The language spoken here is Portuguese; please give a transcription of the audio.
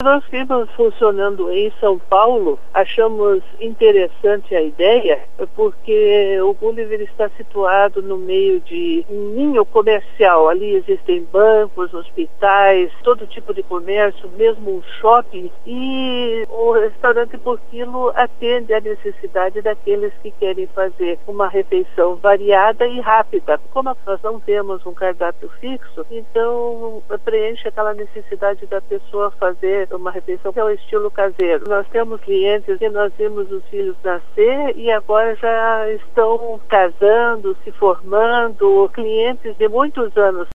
Nós vimos funcionando em São Paulo, achamos interessante a ideia, porque o Gulliver está situado no meio de um ninho comercial. Ali existem bancos, hospitais, todo tipo de comércio, mesmo um shopping, e o restaurante por quilo atende à necessidade daqueles que querem fazer uma refeição variada e rápida. Como nós não temos um cardápio fixo, então preenche aquela necessidade da pessoa fazer uma refeição que é o estilo caseiro. Nós temos clientes que nós vimos os filhos nascer e agora já estão casando, se formando, clientes de muitos anos.